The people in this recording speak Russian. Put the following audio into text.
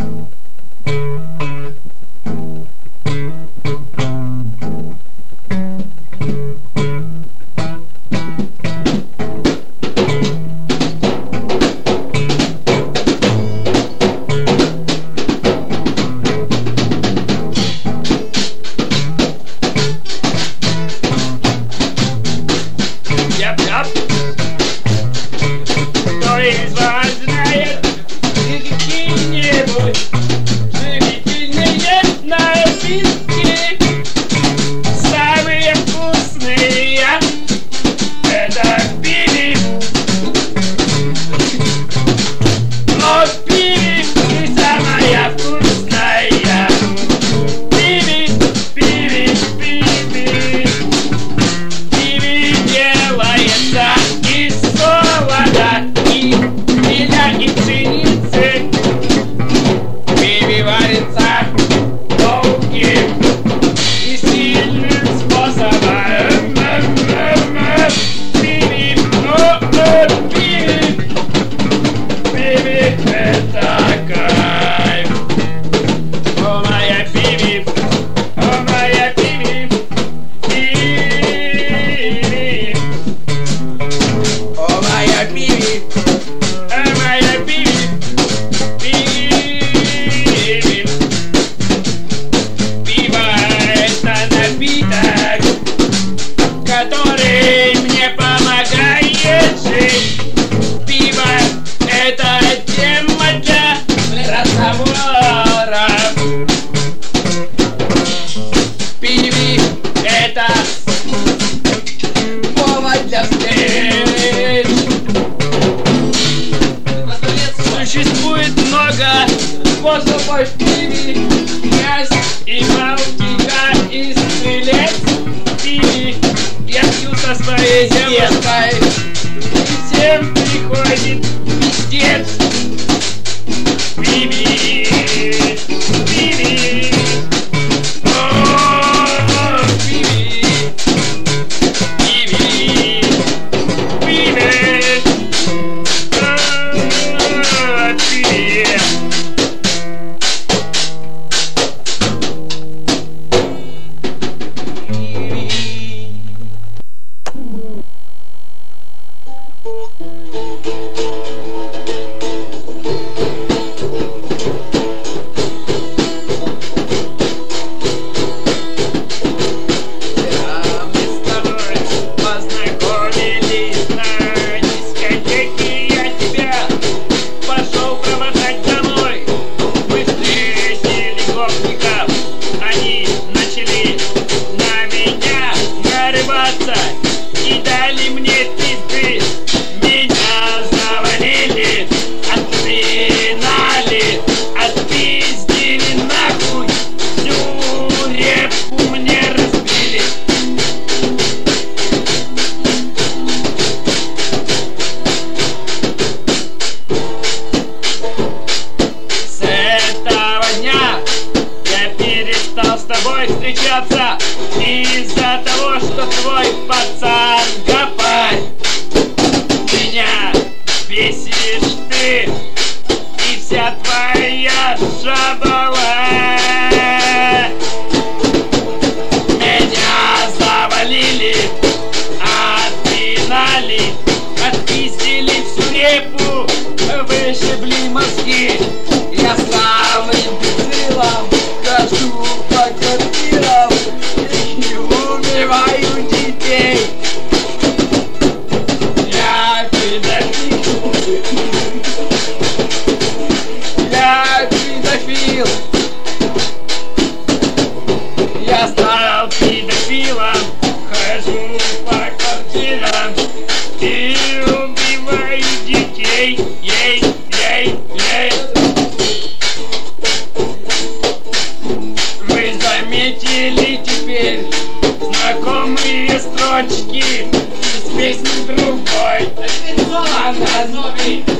Кто из вас знает какие-нибудь живительные напитки? Самые вкусные это в пиве. Но в пиве ты самая вкусная. Пиве, пиве, пиве. Пиве делается из солода и меля и пшеницы. Пиве варится долгим и сильным способом. Пиве, пиве, пиве это кайф. О, моя пиве, о, моя пиве, пиве. О, моя пиви, Моя пиве, пиве. Пиво это напиток, который мне помогает жить. Пиво это тема для разговоров. Пиве это повод для встреч. существует много способов в пиве есть и Балтика, и стрелец. Пиве я пью со своей девушкой, и всем приходит пиздец. Пиве, пиве, о, пиве, пиве, пиве, о, пиве. Мы с тобой познакомились на дискотеке. Я тебя пошел провожать домой. Мы встретили гопников, они начали на меня нарываться и дали мне пизды. Меня завалили, отпинали, отпиздили нахуй, всю репу мне разбили. С этого дня я перестал с тобой встречаться из-за того, что твой пацан Гапай. Меня бесишь ты и вся твоя шабала. Меня завалили, отпинали, отпиздили всю репу, вышибли мозги. Я самым дебилом хожу по квартирам и убиваю детей. Я педофил, Я педофил. я стал педофилом, хожу по квартирам и убиваю детей. Ей, ей, ей. Вы заметили теперь знакомые строчки из песни другой? Она новый.